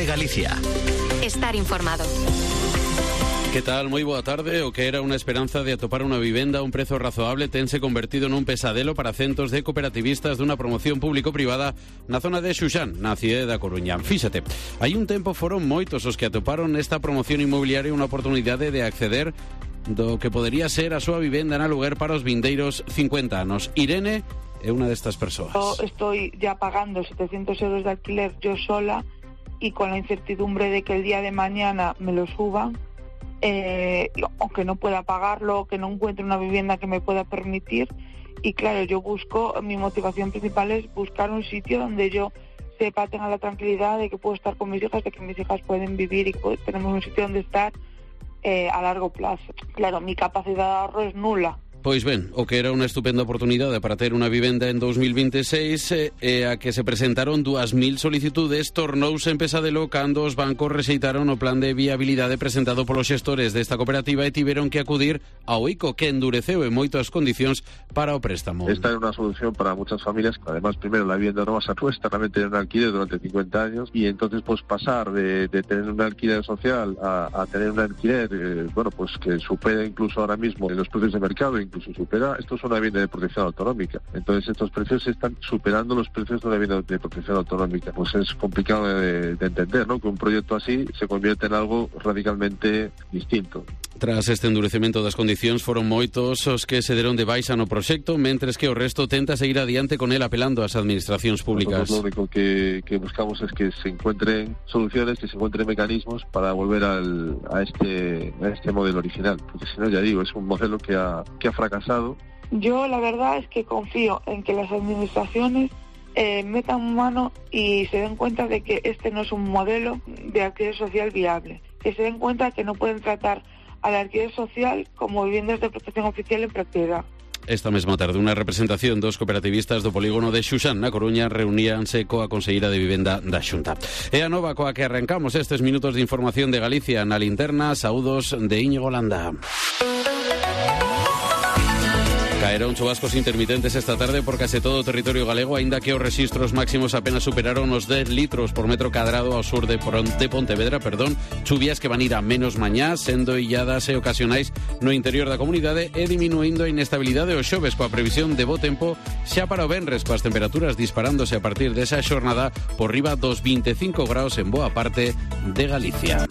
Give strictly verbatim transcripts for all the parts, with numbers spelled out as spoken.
COPE Galicia. Estar informado. Que tal? Moi boa tarde. O que era unha esperanza de atopar unha vivenda a un prezo razoable tense convertido nun pesadelo para centos de cooperativistas dunha promoción público-privada na zona de Xuxán, na cidade da Coruña. Fíxate, hai un tempo foron moitos os que atoparon nesta promoción inmobiliaria unha oportunidade de acceder do que podería ser a súa vivenda en aluguer para os vindeiros cincuenta anos. Irene é unha destas persoas. Yo estoy ya pagando setecientos euros de alquiler yo sola y con la incertidumbre de que el día de mañana me lo suban. Eh, aunque no pueda pagarlo, que no encuentre una vivienda que me pueda permitir. Y claro, yo busco, mi motivación principal es buscar un sitio donde yo sepa, tenga la tranquilidad de que puedo estar con mis hijas, de que mis hijas pueden vivir y que tenemos un sitio donde estar eh, a largo plazo. Claro, mi capacidad de ahorro es nula. Pois ben, o que era unha estupenda oportunidade para ter unha vivenda en dos mil veintiséis e eh, a que se presentaron dúas mil solicitudes tornouse en pesadelo cando os bancos rexeitaron o plan de viabilidade presentado polos xestores desta cooperativa e tiveron que acudir ao I C O, que endureceu en moito as condicións para o préstamo. Esta é unha solución para muchas familias. Además, primero, la vivienda no va a ser nuestra, también tener un alquiler durante cincuenta años y entonces pues pasar de, de tener un alquiler social a, a tener un alquiler, eh, bueno, pues que supera incluso ahora mismo en los precios de mercado, incluso supera, esto es una vivienda de protección autonómica. Entonces estos precios están superando los precios de una vivienda de protección autonómica. Pues es complicado de, de entender, ¿no?, que un proyecto así se convierte en algo radicalmente distinto. Tras este endurecemento das condicións foron moitos os que se deron de baixa no proxecto, mentres que o resto tenta seguir adiante con el apelando ás administracións públicas. Nosotros lo único que, que buscamos es que se encuentren soluciones, que se encuentren mecanismos para volver al, a, este, a este modelo original, porque si no, ya digo, es un modelo que ha, que ha fracasado. Yo la verdad es que confío en que las administraciones eh, metan mano y se den cuenta de que este no es un modelo de alquiler social viable, que se den cuenta que no pueden tratar al alquiler social como viviendas de protección oficial en propiedad. Esta mesma tarde, unha representación dos cooperativistas do polígono de Xuxán na Coruña reuníanse coa conselleira de Vivenda da Xunta. E a nova coa que arrancamos estes minutos de información de Galicia na linterna, saúdos de Íñigo Landa. Caeron chubascos intermitentes esta tarde por case todo o territorio galego, aínda que os rexistros máximos apenas superaron os dez litros por metro cadrado ao sur de, de Pontevedra, perdón, chuvias que van ir a menos mañá, sendo illadas e ocasionais no interior da comunidade e diminuindo a inestabilidade os xoves coa previsión de bo tempo xa para o venres, coas temperaturas disparándose a partir desa xornada por riba dos veinticinco graus en boa parte de Galicia.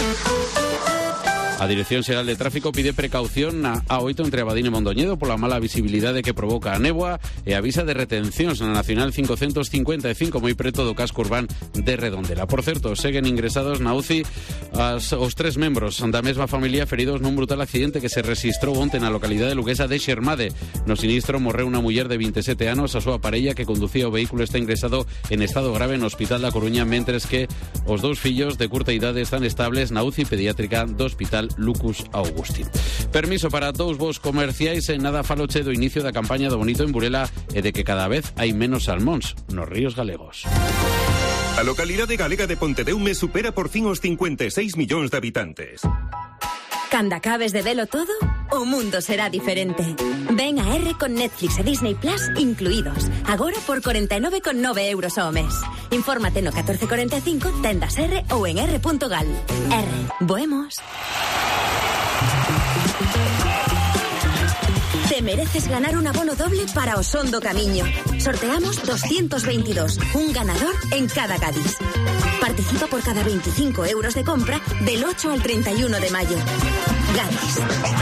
A Dirección Xeral de Tráfico pide precaución na A oito entre Abadín e Mondoñedo pola mala visibilidade que provoca a néboa e avisa de retencións na Nacional cincocentos cincuenta e cinco moi preto do casco urbán de Redondela. Por certo, seguen ingresados na U C I as, os tres membros da mesma familia feridos nun brutal accidente que se registrou onte na localidade luguesa de Xermade. No sinistro morreu unha muller de vinte e sete anos, a súa parella que conducía o vehículo está ingresado en estado grave no Hospital da Coruña, mentres que os dous fillos de curta idade están estables na U C I pediátrica do Hospital Lucus Augusti. Permiso para dous voos comerciais e nada faloche do inicio da campaña do Bonito en Burela e de que cada vez hai menos salmóns nos ríos galegos. A localidade galega de Pontedeume supera por fin os cincuenta e seis millóns de habitantes. Cando acabes de velo todo, o mundo será diferente. Ven a R con Netflix e Disney Plus incluídos. Agora por cuarenta e nove con nove euros ao mes. Infórmate no catorce cuarenta e cinco, tendas R ou en r punto gal. R. Boemos. Te mereces ganar un abono doble para o Son do Camiño. Sorteamos doscientos veintidós, un ganador en cada Cádiz. Participa por cada veinticinco euros de compra del ocho al treinta y uno de mayo. Cádiz.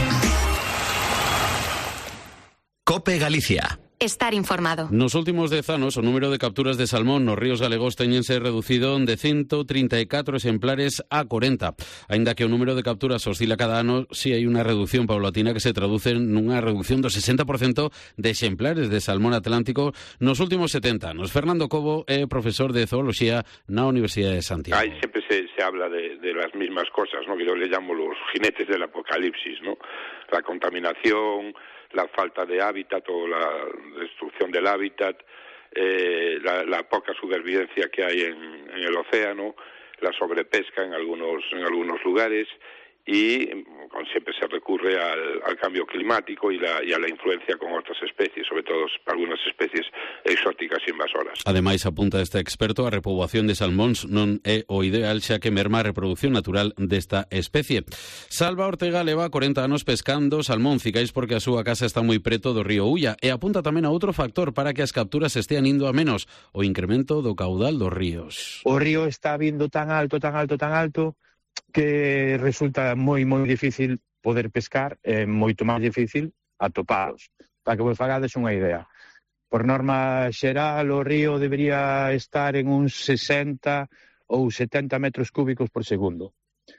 COPE Galicia. Estar informado. Nos últimos dez anos, o número de capturas de salmón nos ríos galegos teñense reducido de ciento trinta e catro exemplares a corenta. Aínda que o número de capturas oscila cada ano, si hai unha reducción paulatina que se traduce nunha reducción do sesenta por cento de exemplares de salmón atlántico nos últimos setenta anos. Fernando Cobo é profesor de zooloxía na Universidade de Santiago. Ahí siempre se, se habla de, de las mismas cosas, ¿no?, que yo le llamo los jinetes del apocalipsis, ¿no? La contaminación, la falta de hábitat o la destrucción del hábitat, eh, la, la poca supervivencia que hay en, en el océano, la sobrepesca en algunos en algunos lugares y con, siempre se recurre al, al cambio climático y, la, y a la influencia con otras especies, sobre todo algunas especies exóticas e invasoras. Ademais, apunta este experto, a repoboación de salmóns non é o ideal, xa que merma a reproducción natural desta especie. Salva Ortega leva corenta anos pescando salmón cicais porque a súa casa está moi preto do río Ulla, e apunta tamén a outro factor para que as capturas estean indo a menos, o incremento do caudal dos ríos. O río está vindo tan alto, tan alto, tan alto, que resulta moi, moi difícil poder pescar, é moito máis difícil atopalos. Para que vos fagades unha idea. Por norma xeral, o río debería estar en uns sesenta ou setenta metros cúbicos por segundo.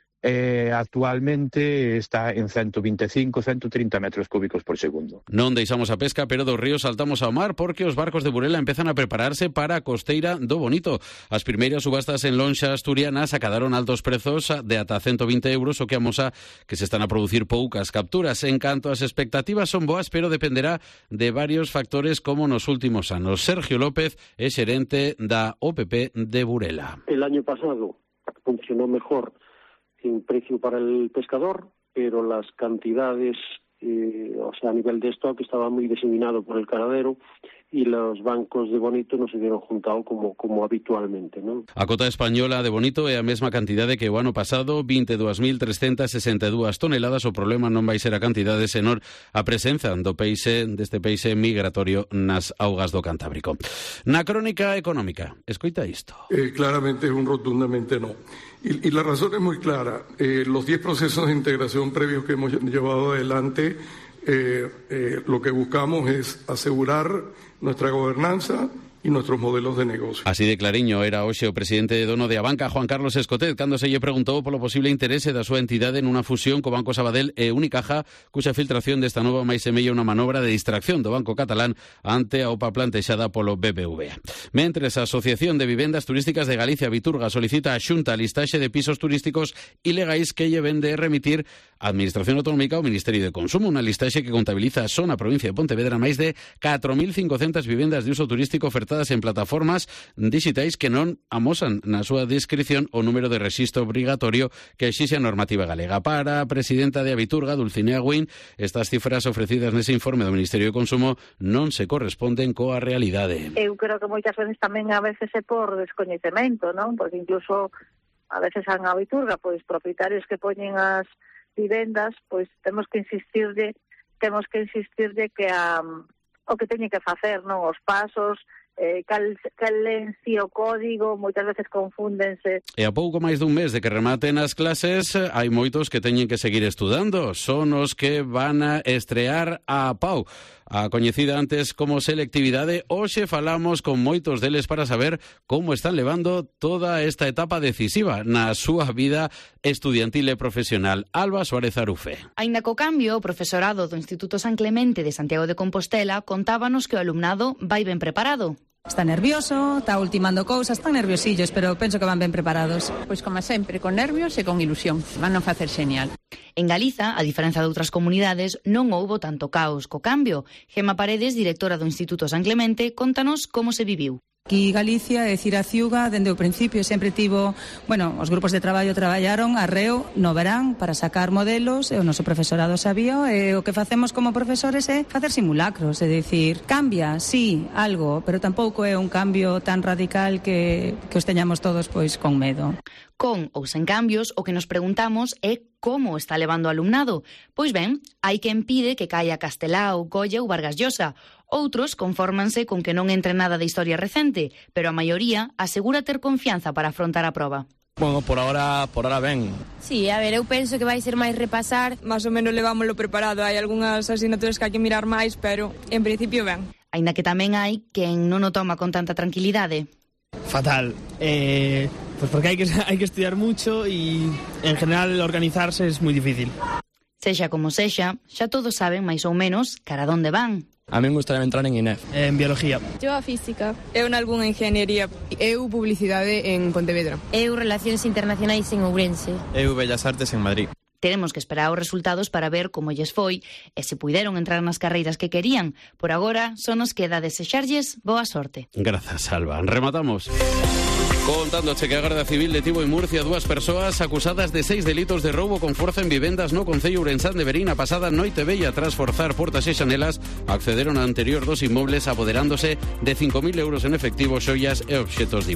Eh, actualmente está en ciento veinticinco, ciento treinta metros cúbicos por segundo. Non deixamos a pesca, pero dos ríos saltamos ao mar porque os barcos de Burela empezan a prepararse para a costeira do Bonito. As primeiras subastas en lonxa asturianas acadaron altos prezos de ata ciento vinte euros, o que amosa que se están a producir poucas capturas. En canto as expectativas son boas, pero dependerá de varios factores como nos últimos anos. Sergio López é xerente da O P P de Burela. El año pasado funcionó mejor en precio para el pescador, pero las cantidades, eh, o sea, a nivel de stock estaba muy diseminado por el caladero y los bancos de Bonito no se dieron juntado como, como habitualmente, ¿no? A cota española de Bonito é a mesma cantidade que o ano pasado, veintidós mil trescentas sesenta e dúas toneladas. O problema non vai ser a cantidade, senón a presenza do peixe, deste peixe migratorio nas augas do Cantábrico. Na crónica económica, escoita isto. Eh, claramente es un rotundamente no. Y, y la razón es muy clara. Eh, los diez procesos de integración previos que hemos llevado adelante, eh, eh, lo que buscamos es asegurar nuestra gobernanza y nuestros modelos de negocio. Así de clariño era hoxe o presidente de dono de Abanca, Juan Carlos Escotet, cando se lle preguntou polo posible interese da súa entidade nunha fusión co Banco Sabadell e Unicaja, cuxa filtración desta nova máis semella unha manobra de distracción do Banco Catalán ante a O P A plantexada polo B B V A. Mentres, a Asociación de Vivendas Turísticas de Galicia, Viturga, solicita a Xunta a listaxe de pisos turísticos ilegais que lle ven de remitir a Administración Autonómica ao Ministerio de Consumo, unha listaxe que contabiliza só na provincia de Pontevedra máis de catro mil cincocentas vivendas de uso turístico ofertadas en plataformas digitais que non amosan na súa descripción o número de rexistro obrigatorio que exixe a normativa galega. Para a presidenta de Aviturga, Dulcinea Guín, estas cifras ofrecidas nese informe do Ministerio de Consumo non se corresponden coa realidade. Eu creo que moitas veces tamén a veces é por descoñecemento, non? Porque incluso a veces en Aviturga, pois propietarios que poñen as vivendas, pois temos que insistirlle, temos que insistirlle que a, o que teñen que facer, non? Os pasos, Eh, cal, cal en si o código, moitas veces confúndense. E a pouco máis dun mes de que rematen as clases, hai moitos que teñen que seguir estudando. Son os que van a estrear a P A U, a coñecida antes como selectividade. Hoxe falamos con moitos deles para saber como están levando toda esta etapa decisiva na súa vida estudiantil e profesional. Alba Suárez Arufe. Aínda co cambio, o profesorado do Instituto San Clemente de Santiago de Compostela contábanos que o alumnado vai ben preparado. Está nervioso, está ultimando cousas, están nerviosillos, pero penso que van ben preparados. Pois como sempre, con nervios e con ilusión. Van a facer xenial. En Galiza, a diferenza de outras comunidades, non houbo tanto caos co cambio. Gema Paredes, directora do Instituto San Clemente, contanos como se viviu. Aquí Galicia, é dicir, a Ciuga, dende o principio sempre tivo, bueno, os grupos de traballo traballaron arreo no verán para sacar modelos, e o noso profesorado sabía, e o que facemos como profesores é facer simulacros, é dicir, cambia, sí, algo, pero tampouco é un cambio tan radical que, que os teñamos todos pois con medo. Con ou sen cambios, o que nos preguntamos é como está levando o alumnado. Pois ben, hai quen pide que caia Castelao, Goya ou Vargas Llosa. Outros confórmanse con que non entre nada de historia recente, pero a maioría asegura ter confianza para afrontar a proba. Bueno, por ahora, por ahora ben. Sí, a ver, eu penso que vai ser máis repasar. Más ou menos levámoslo preparado. Hai algunhas asignaturas que hai que mirar máis, pero en principio ben. Aínda que tamén hai quen non o toma con tanta tranquilidade. Fatal. Eh, pues porque hai que, hai que estudiar mucho y en general organizarse es moi difícil. Sexa como sexa, xa todos saben máis ou menos cara onde van. A mí me gustaría entrar en I N E F, en biología. Eu a física. Eu en algunha ingeniería. Eu publicidade en Pontevedra. Eu relacións internacionais en Ourense. Eu Bellas Artes en Madrid. Teremos que esperar os resultados para ver como lles foi e se puideron entrar nas carreiras que querían. Por agora, só nos queda desexarlles boa sorte. Grazas, Alba. Rematamos. Contándoche que a Garda Civil detivo en Murcia dúas persoas acusadas de seis delitos de roubo con forza en vivendas no concello ourensán de Verín a pasada noite vella. Tras forzar portas e xanelas, accederon ao anterior dos inmobles apoderándose de cinco mil euros en efectivo, xoias e obxetos diversos.